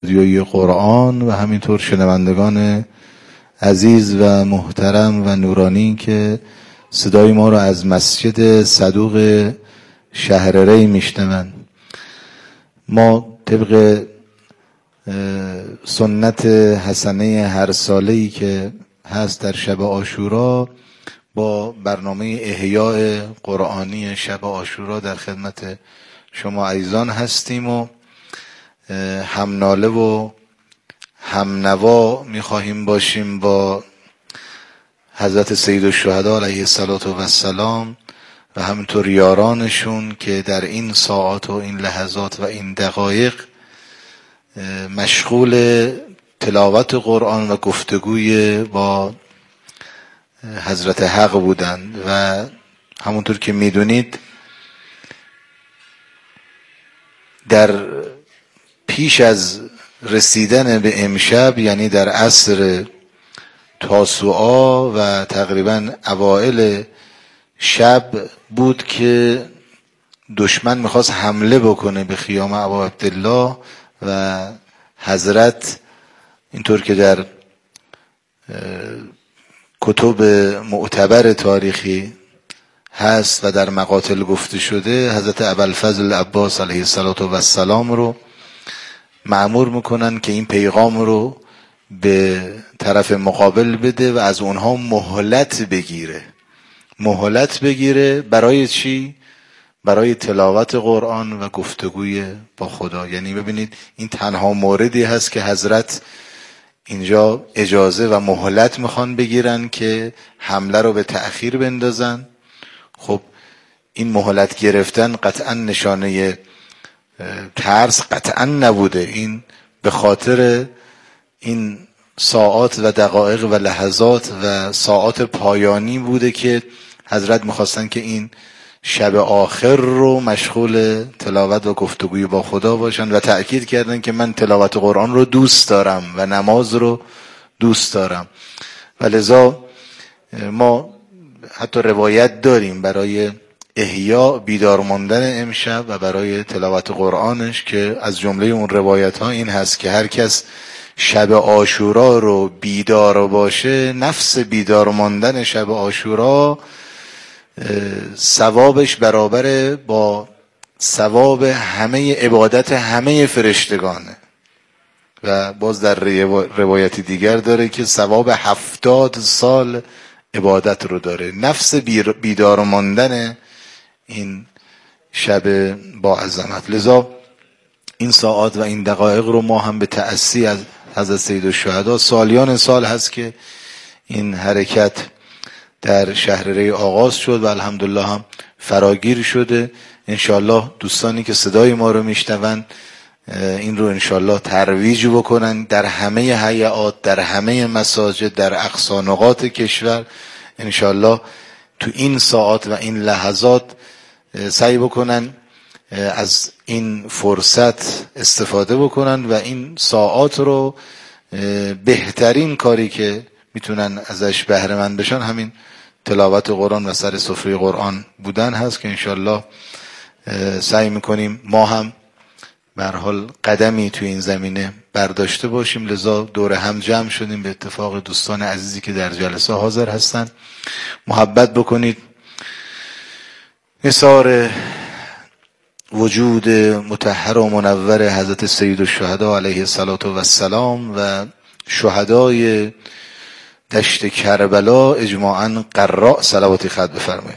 رادیوی قرآن و همینطور شنوندگان عزیز و محترم و نورانی که صدای ما را از مسجد صدوق شهر ری میشنوند. ما طبق سنت حسنه هر ساله‌ای که هست در شب عاشورا با برنامه احیاء قرآنی شب عاشورا در خدمت شما عزیزان هستیم و همناله و همنوا میخواهیم باشیم با حضرت سید الشهدا علیه السلام و همینطور یارانشون که در این ساعات و این لحظات و این دقایق مشغول تلاوت قرآن و گفتگوی با حضرت حق بودند و همونطور که میدونید در پیش از رسیدن به امشب، یعنی در عصر تاسوعا و تقریبا اوائل شب بود که دشمن میخواست حمله بکنه به خیام ابا عبدالله و حضرت اینطور که در کتب معتبر تاریخی هست و در مقاتل گفته شده، حضرت ابوالفضل عباس علیه السلام رو مأمور میکنن که این پیغام رو به طرف مقابل بده و از اونها مهلت بگیره برای چی؟ برای تلاوت قرآن و گفتگوی با خدا. یعنی ببینید این تنها موردی هست که حضرت اینجا اجازه و مهلت میخوان بگیرن که حمله رو به تأخیر بندازن. خب این مهلت گرفتن قطعا نشانه ترس قطعا نبوده، این به خاطر این ساعات و دقایق و لحظات و ساعات پایانی بوده که حضرت میخواستن که این شب آخر رو مشغول تلاوت و گفتگوی با خدا باشن و تأکید کردن که من تلاوت قرآن رو دوست دارم و نماز رو دوست دارم و لذا ما حتی روایت داریم برای احیا بیدار ماندن امشب و برای تلاوت قرآنش که از جمله اون روایت ها این هست که هر کس شب عاشورا رو بیدار باشه، نفس بیدار ماندن شب عاشورا ثوابش برابر با ثواب همه عبادت همه فرشتگانه و باز در روایتی دیگر داره که ثواب 70 سال عبادت رو داره. نفس بیدار ماندن این شب با عظمت. لذا این ساعات و این دقایق رو ما هم به تأسی از حضرت سید الشهدا سالیان سال هست که این حرکت در شهر ری آغاز شد و الحمدلله هم فراگیر شده. انشالله دوستانی که صدای ما رو میشنون این رو انشالله ترویج بکنن در همه هیئات، در همه مساجد، در اقصی نقاط کشور. انشالله تو این ساعات و این لحظات سعی بکنن از این فرصت استفاده بکنن و این ساعات رو بهترین کاری که میتونن ازش بهره مند بشن همین تلاوت قرآن و سر سفره قرآن بودن هست که انشالله سعی میکنیم ما هم به هر حال قدمی توی این زمینه برداشته باشیم. لذا دور هم جمع شدیم به اتفاق دوستان عزیزی که در جلسه حاضر هستن. محبت بکنید نثار وجود مطهر و منور حضرت سید الشهدا علیه السلام و شهدای دشت کربلا اجماعاً قراء صلواتی ختم بفرمایید.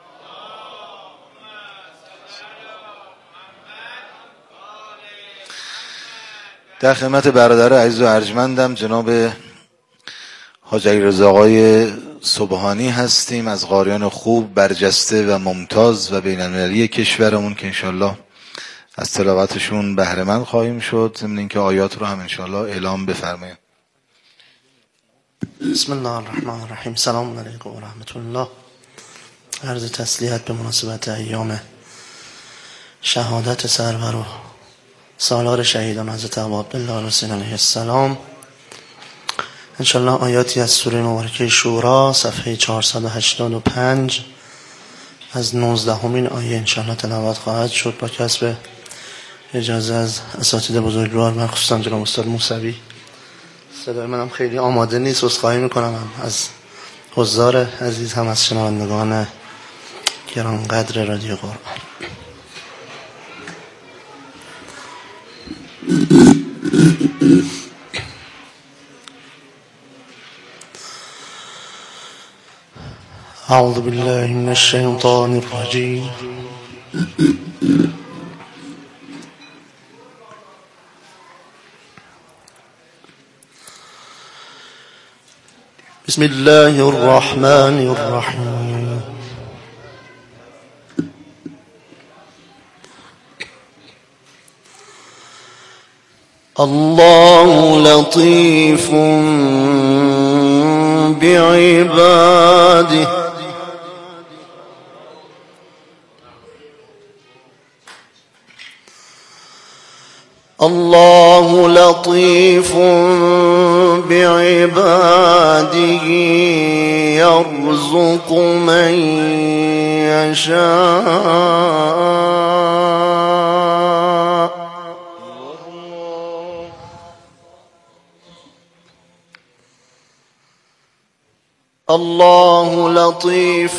در خدمت برادر عزیز و ارجمندم جناب حاج علیرضا آقای سبحانی هستیم از قاریان خوب برجسته و ممتاز و بین المللی کشورمون که انشالله از تلاوتشون بهره مند خواهیم شد، ضمن اینکه آیات رو هم انشالله اعلام بفرمایید. بسم الله الرحمن الرحیم. سلام علیکم و رحمت الله. عرض تسلیت به مناسبت ایام شهادت سرور و سالار شهیدان حضرت ابا عبدالله الحسین علیه السلام. انشالله آیاتی از سوره مبارکه شورا صفحه 485 از 19مین آیه انشالله تلاوت خواهد شد با کسب اجازه از اساتید بزرگوار من خصوصا جناب استاد موسوی. صدای منم خیلی آماده نیست، عذرخواهی میکنم از حضار عزیز هم از شنوندگان گرانقدر رادیو قرآن. اعوذ بالله من الشیطان الرجیم. بسم الله الرحمن الرحیم. الله لطیف بعباده الله لطيف بعباده يرزق من يشاء الله لطيف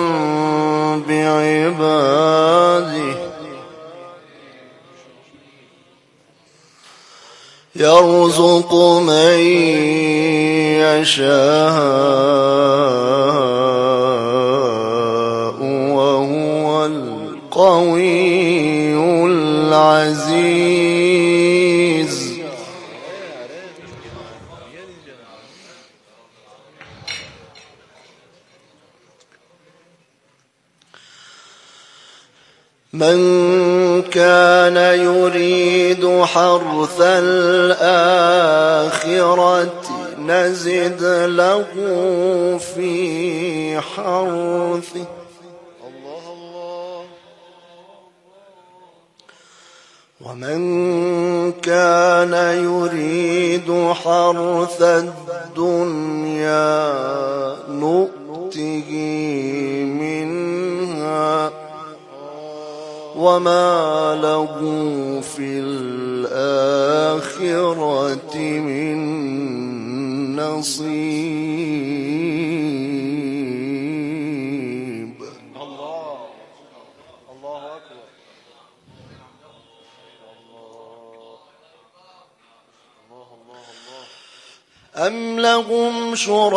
بعباده يرزق من يشاء وهو القوي العزيز. من كان يريد حرث الآخرة نزد له في حرثه ومن كان يريد حرث الدنيا نؤته منها وما له في الآخرة من نصيب. الله أكبر. أم لهم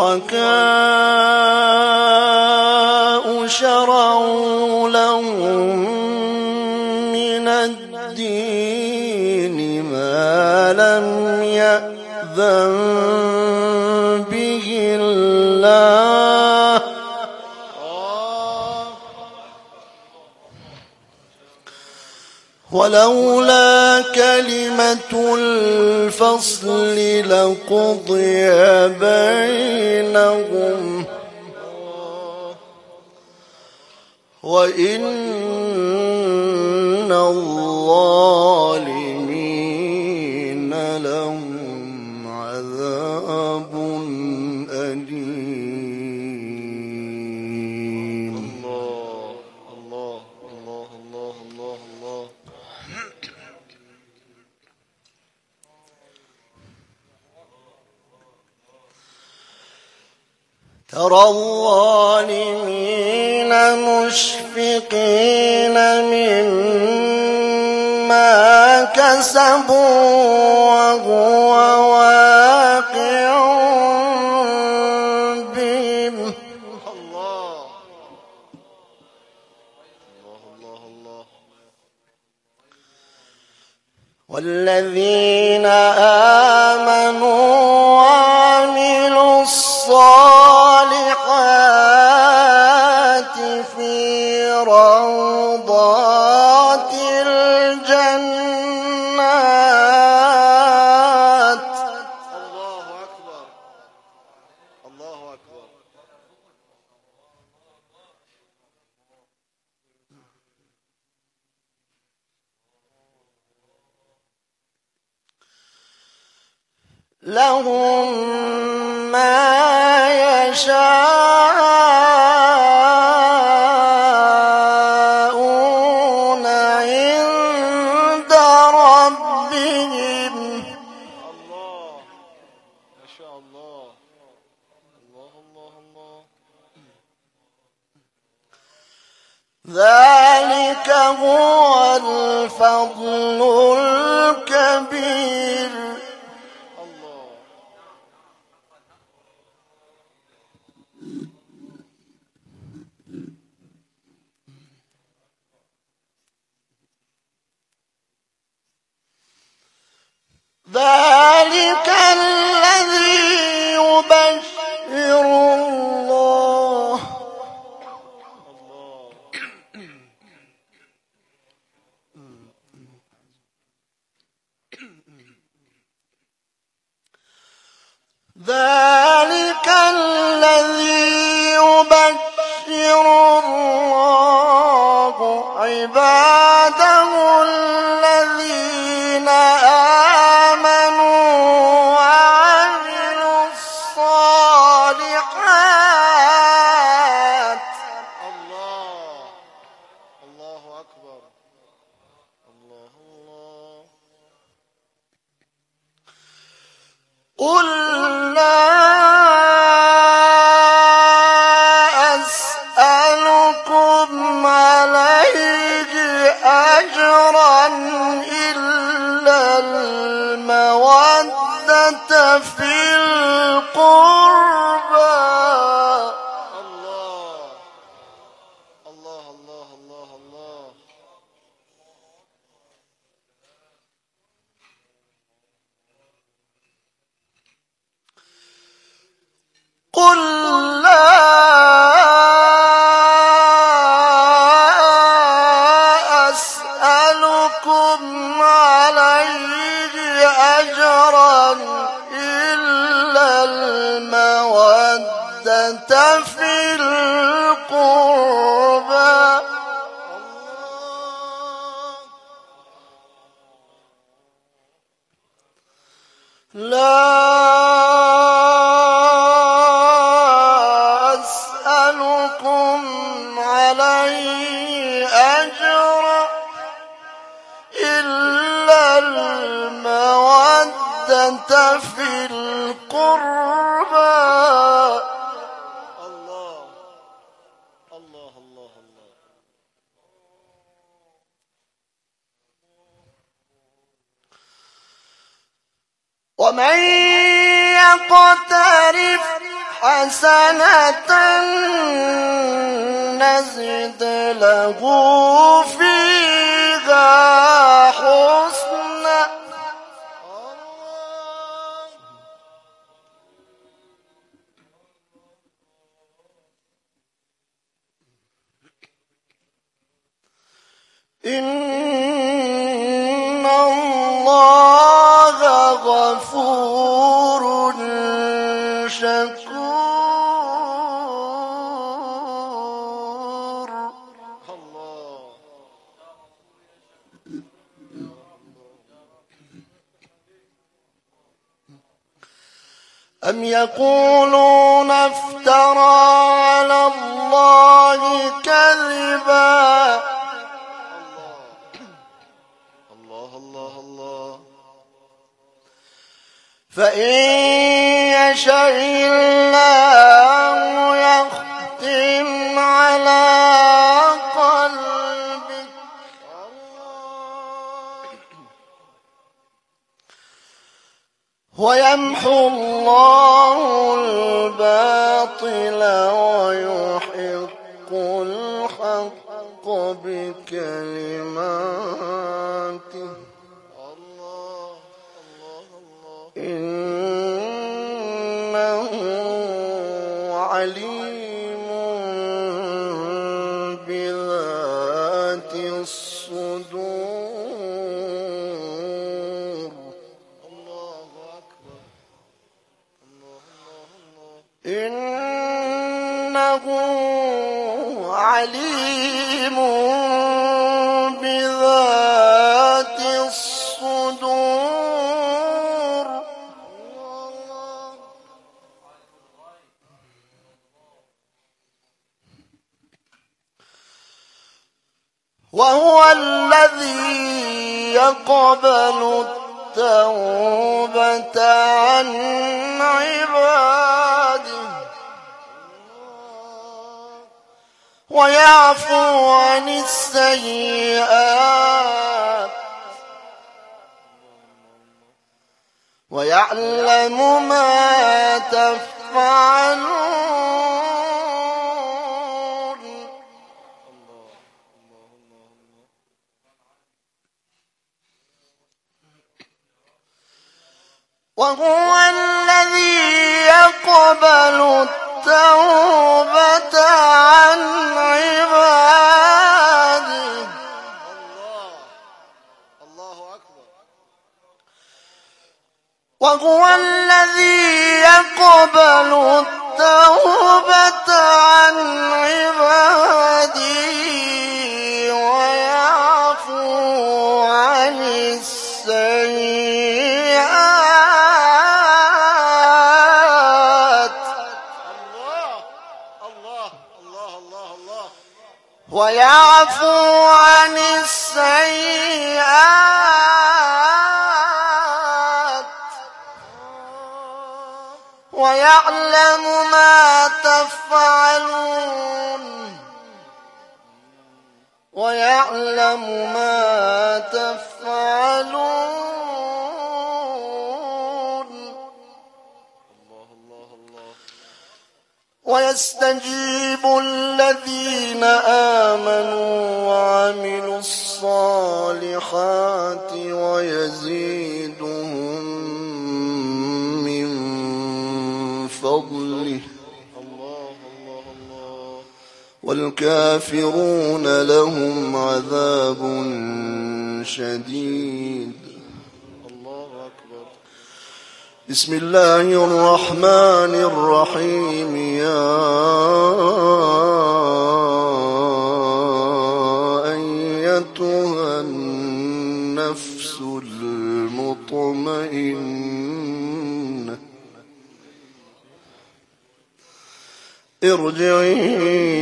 شركاء شرعوا لهم من الدين ما لم يأذن به الله ولولا كلمة الفصل لقضي بينهم وإن الظالمين لهم عذاب أليم. الله الله الله الله الله الله. ترى الظالمين مشفقين مما كسبوا وهو واقع بهم. الله الله الله. والذين آمنوا وعملوا الصالحات في روضات الجنات. الله أكبر الله أكبر. لهم ما يشاءون عند ذلك هو الفضل الكبير. ذلك الذي يبشر الله ذلك الذي يبشر الله عباده الذين آمنوا وعملوا الصالحات. الله أكبر. الله قل لا أسألكم عليه أجرا إلا المودة في القربى. الله الله الله الله الله. قل لا أسألكم عليه أجرا إلا المودة في القربى. لا أسألكم عليه أجرا إلا المودة في القربى. الله الله الله الله. ومن يقترف حسنة نزد له فيها حسنا. إن الله غفور شكور. الله. أم يقولون افترى على الله كذبا. الله الله الله. فإن يشاء الله يختم على قلبك ويمحو الله الباطل ويحق الحق بكلماته. الله الله الله. إنه عليم بذات الصدور. الله أكبر. الله الله الله. إنه عليم بذات الصدور. وهو الذي يقبل التوبة عن عباده ويعفو عن السيئات ويعلم ما تفعلون. وهو الذي يقبل التوبة عن عباده. الله أكبر. وهو الذي يقبل التوبة عن عباده ويعفو عن السيئات ويعفو عن السيئات ويعلم ما تفعلون ويعلم ما تفعلون. ويستجيب الذين آمنوا وعملوا الصالحات ويزيدهم من فضله والكافرون لهم عذاب شديد. بسم الله الرحمن الرحيم. يا أيتها النفس المطمئنة ارجعي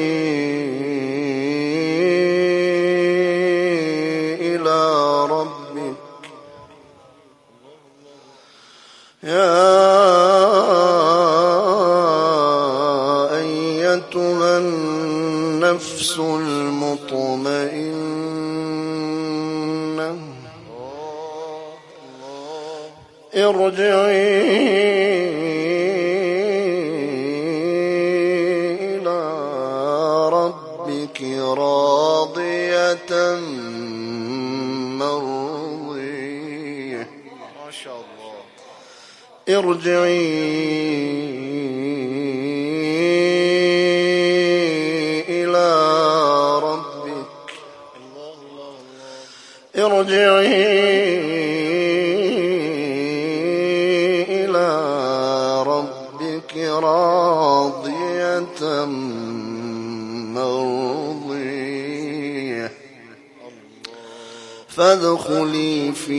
إلى ربك. يا أيتها النفس المطمئنة ارجعي إلى ربك راضية مرضية. ما شاء الله. ارجعي إلى ربك ارجعي إلى ربك راضية مرضية فادخلي في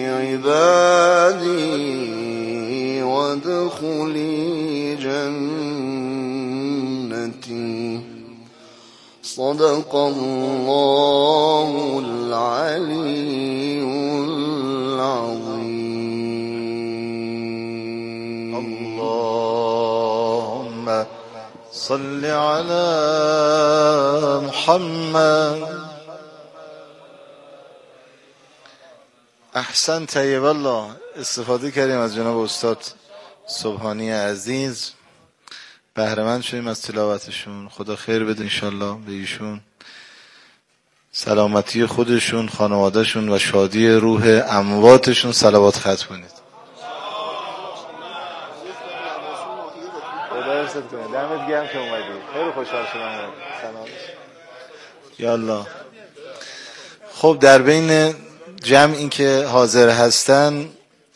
عبادي وادخلي جنتي. صدق الله العلي العظيم. اللهم صل على محمد. احسن طیب الله. استفاده کردیم از جناب استاد سبحانی عزیز، بهره‌مند شدیم از تلاوتشون. خدا خیر بده انشالله به ایشون، سلامتی خودشون، خانوادهشون و شادی روح امواتشون. صلوات ختم کنید. دمت گرم که اومدی. خیلی خوشحال شدم. سلام. یالله. خب در بین جمعی که حاضر هستن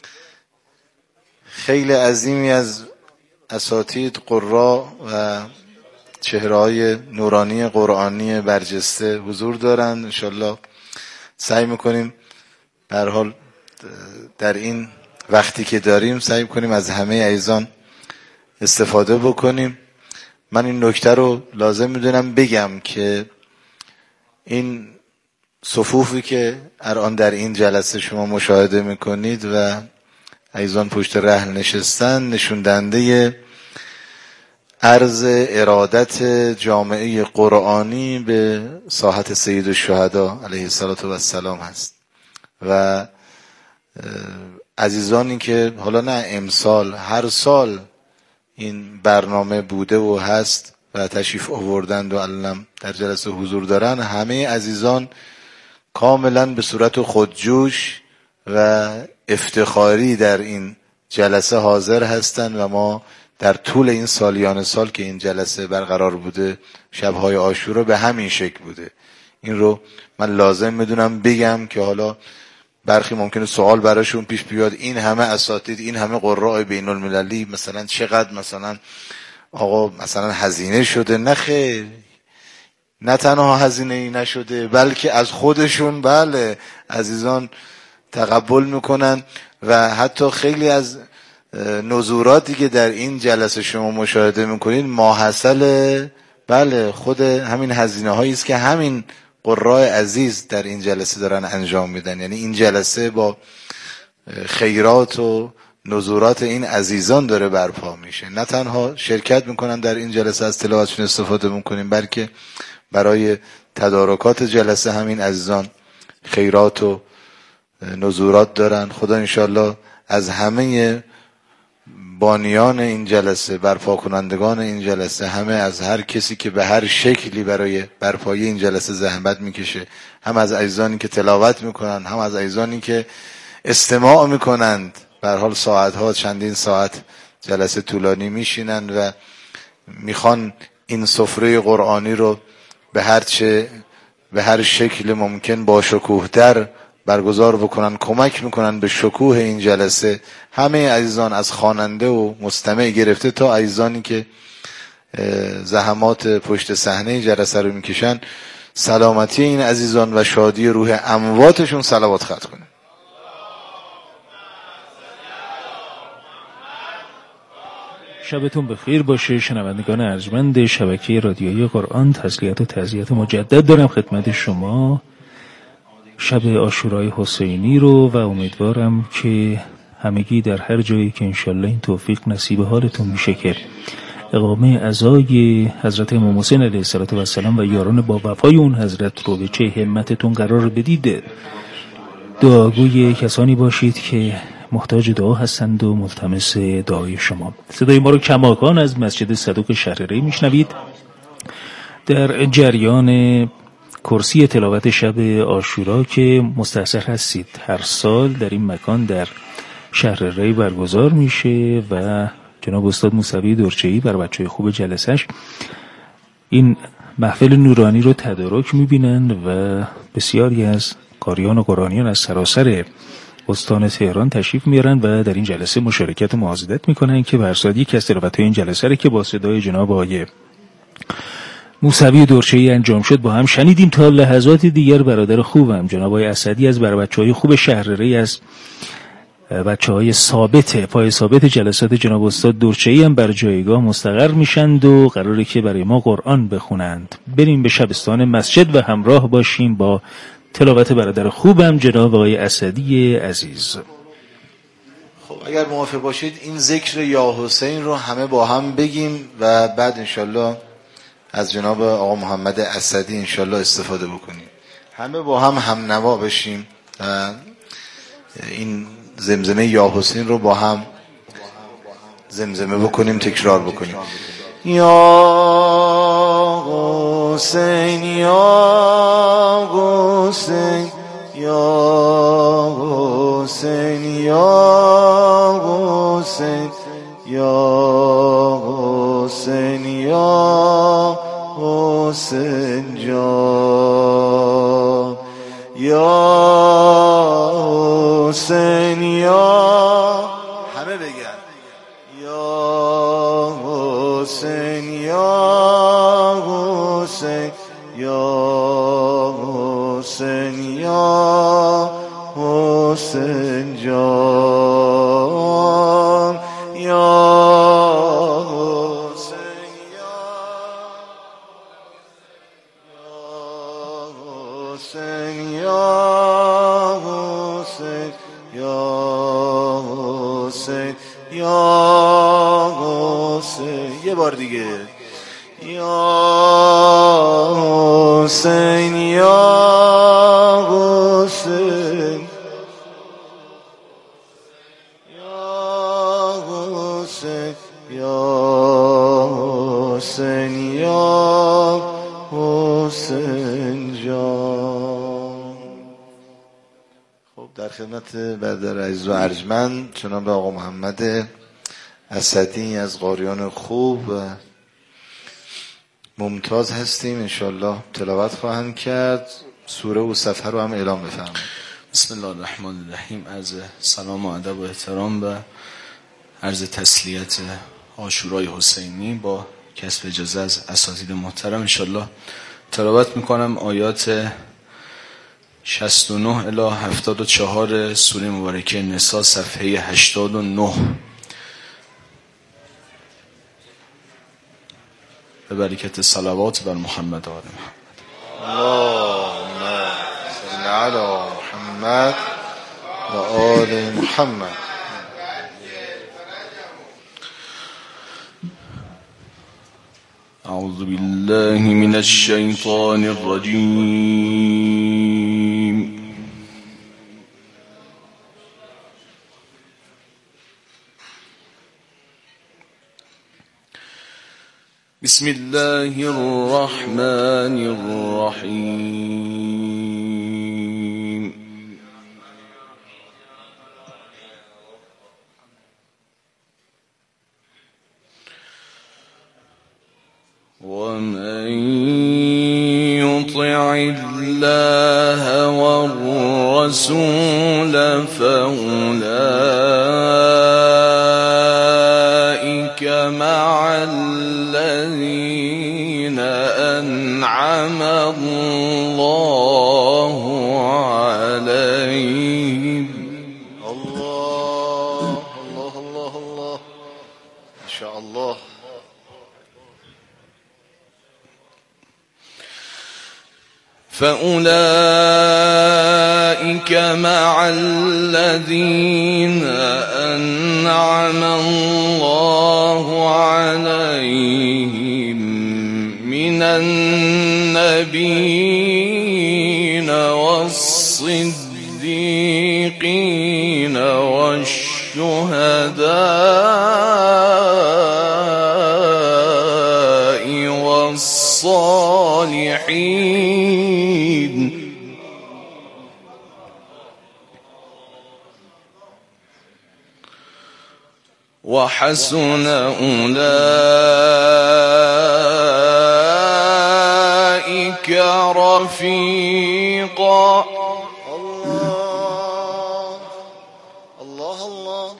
خیلی عظیمی از اساتید قرا و چهره‌های نورانی قرآنی برجسته حضور دارند. انشالله سعی میکنیم به هر حال در این وقتی که داریم سعی کنیم از همه عزیزان استفاده بکنیم. من این نکته رو لازم میدونم بگم که این صفوفی که الان در این جلسه شما مشاهده میکنید و عزیزان پشت رحل نشستن نشون دهنده عرض ارادت جامعه قرآنی به ساحت سید الشهدا علیه السلام هست و عزیزانی که حالا نه امسال، هر سال این برنامه بوده و هست و تشریف آوردند و الان در جلسه حضور دارن، همه عزیزان کاملا به صورت خودجوش و افتخاری در این جلسه حاضر هستند و ما در طول این سالیان سال که این جلسه برقرار بوده، شب‌های عاشورا به همین شکل بوده. این رو من لازم میدونم بگم که حالا برخی ممکنه سوال براشون پیش بیاد، این همه اساتید، این همه قراء بین المللی مثلا چقدر مثلا آقا مثلا هزینه شده؟ نه خیر، نه تنها هزینه ای نشده بلکه از خودشون بله عزیزان تقبل میکنن و حتی خیلی از نزوراتی که در این جلسه شما مشاهده میکنید ماحصل بله خود همین هزینه هایی است که همین قراء عزیز در این جلسه دارن انجام میدن. یعنی این جلسه با خیرات و نزورات این عزیزان داره برپا میشه. نه تنها شرکت میکنن در این جلسه از تلاوتشون استفاده میکنیم، بلکه برای تدارکات جلسه همین عزیزان خیرات و نزورات دارن. خدا انشالله از همه بانیان این جلسه، برپا کنندگان این جلسه، همه از هر کسی که به هر شکلی برای برپایی این جلسه زحمت میکشه، هم از عزیزانی که تلاوت میکنن، هم از عزیزانی که استماع میکنند، به هر حال ساعتها چندین ساعت جلسه طولانی میشینند و میخوان این سفره قرآنی رو به هر شکل ممکن با شکوه‌تر برگزار بکنن، کمک میکنن به شکوه این جلسه. همه عزیزان از خواننده و مستمع گرفته تا عزیزانی که زحمات پشت صحنه جلسه رو میکشن، سلامتی این عزیزان و شادی روح امواتشون صلوات ختم کنه. شبتون بخیر باشه شنوندگان ارجمند شبکه رادیویی قرآن. تسلیت و تعزیت مجدد دارم خدمت شما شب عاشورای حسینی رو و امیدوارم که همگی در هر جایی که انشالله این توفیق نصیب حالتون میشه که اقامه عزای حضرت امام حسین علیه السلام و یاران با وفای اون حضرت رو به چه همتتون قرار بدید. دعاگوی کسانی باشید که محتاج دعا هستند و ملتمس دعای شما. صدای ما رو کماکان از مسجد صدوق شهر ری میشنوید در جریان کرسی تلاوت شب عاشورا که مستحضر هستید. هر سال در این مکان در شهر ری برگزار میشه و جناب استاد موسوی درچه‌ای بر بچهای خوب جلسش این محفل نورانی رو تدارک میبینن و بسیاری از قاریان و قرآنیان از سراسر استان تهران تشریف میارن و در این جلسه مشارکت و معاضدت میکنن که برصد یک از تلاوت‌های این جلسه رو که با صدای جناب آقای موسوی درچه‌ای انجام شد با هم شنیدیم. تا لحظات دیگر برادر خوبم جناب آقای اسدی از بر بچهای خوب شهر ری، از بچهای پای ثابت جلسات جناب استاد درچه‌ای هم بر جایگاه مستقر میشند و قراره که برای ما قرآن بخونند. بریم به شبستان مسجد و همراه باشیم با تلاوت برادر خوبم جناب آقای اسدی عزیز. خب اگر موافق باشید این ذکر یا حسین رو همه با هم بگیم و بعد انشالله از جناب آقا محمد اسدی انشالله استفاده بکنیم. همه با هم نوا بشیم و این زمزمه یا حسین رو با هم زمزمه بکنیم، تکرار بکنیم. یا حسین یا حسین یا حسین یا حسین یا حسین یا حسین جان یا حسین یا همه بگن یا حسین یا حسین یا حسین یا حسین جان یا یا یا حسین. یه بار دیگه. یا حسین یا حسین یا حسین یا حسین یا حسین جان. خب در خدمت برادر عزیز و ارجمند جناب آقا محمد اسدی از قاریان خوب و ممتاز هستیم. انشالله تلاوت خواهند کرد. سوره و صفحه رو هم اعلام بفرمایید. بسم الله الرحمن الرحیم. عرض سلام و ادب و احترام و عرض تسلیت عاشورای حسینی با کسب اجازه از اساتید محترم. انشالله تلاوت میکنم آیات 69 الی 74 سوره مبارکه نساء صفحه 89 به برکت صلوات بر محمد و آل محمد. اللهم صل علی محمد و آل محمد. اعوذ بالله من الشیطان الرجیم. بسم الله الرحمن الرحیم. ومن يطع الله والرسول فأولئك مع الذين أنعم الله عليهم. الله الله الله الله ان شاء الله. فأولئك مع الذين أنعم الله عليهم من النبيين والصديقين والشهداء والصالحين وحسن أولئك رفيقا. الله الله الله.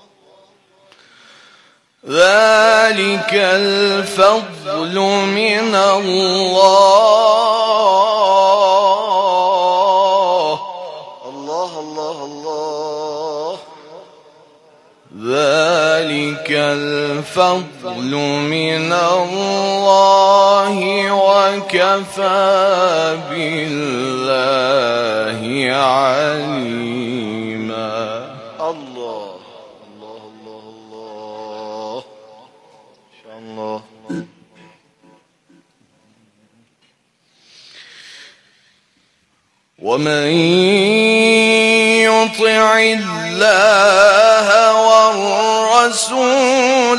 ذلك الفضل من الله. الله الله الله. ذلك الفضل من الله وكفى بالله عليما. الله الله الله الله ان شاء الله. ومن يطع الله والرسول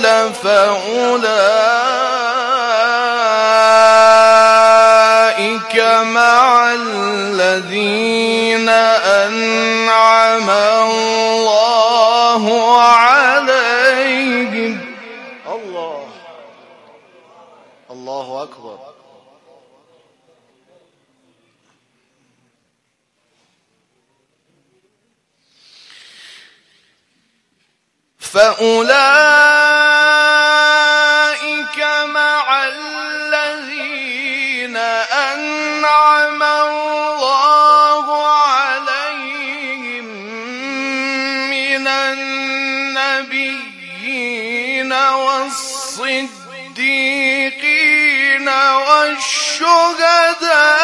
فأولئك مع الذين أنعم الله عليهم. الله الله اكبر. فأولئك مع الذين أنعم الله عليهم من النبيين والصديقين والشهداء